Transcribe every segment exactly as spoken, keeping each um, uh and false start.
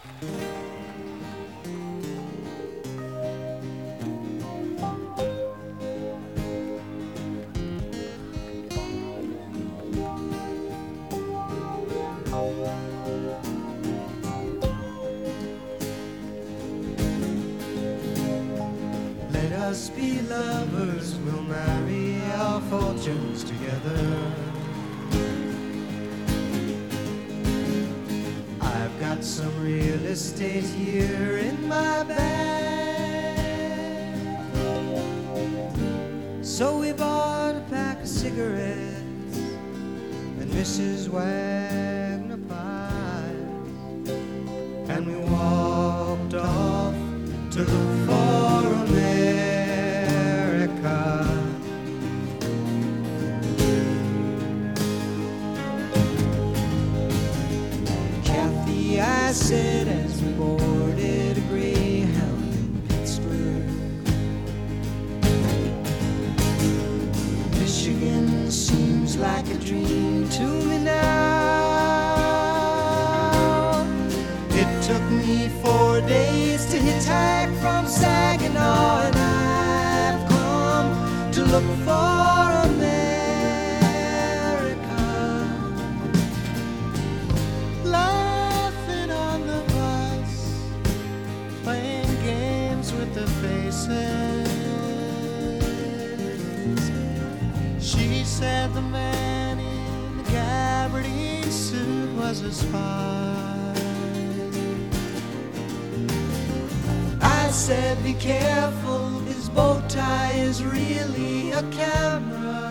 Let us be lovers, we'll marry our fortunes together. I've got some real estate here in my bag. So we bought a pack of cigarettes and Missus Wagner pies, and we walked off to look for America. Kathy, I said as we boarded a Greyhound in Pittsburgh, Michigan seems like a dream to me now. It took me four days to hitchhike from Saginaw, and I've come to look for America. Laughing on the bus, playing games with the faces. She said the man in the gabardine suit was a spy. I said, be careful, his bow tie is really a camera.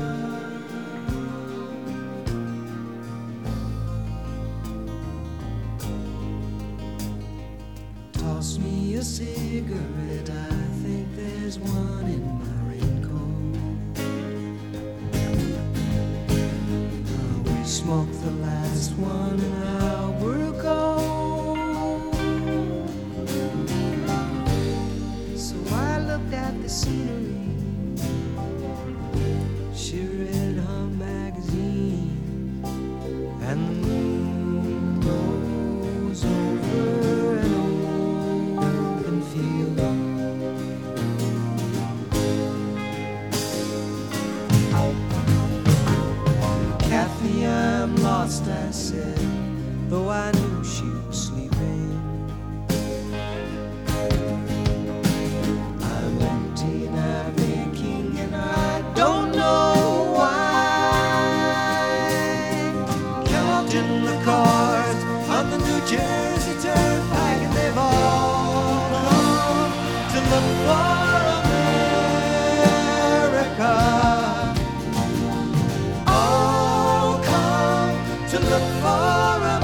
Toss me a cigarette, I think there's one in my raincoat. Uh, we smoked the last one an hour ago. At the scenery, she read her magazine, and the moon rose over an open field. Kathy, I'm lost, I said, though I knew she was sleeping. Don't know why. Counting the cars on the New Jersey Turnpike, and they've all come to look for America. All come to look for America.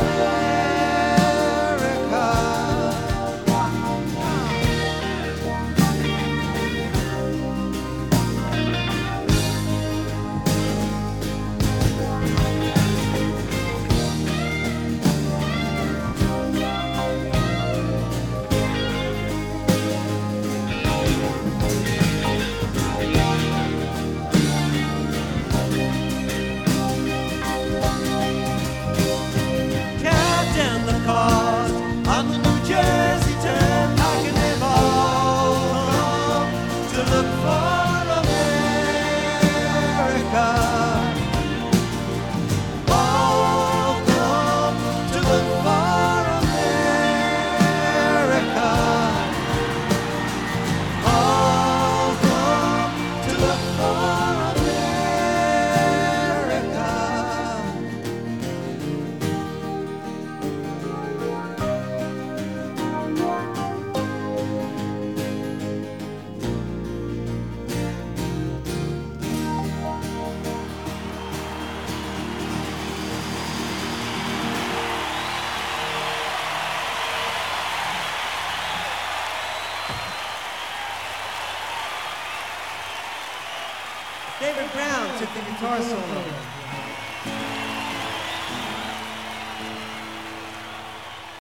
David Brown took the guitar solo.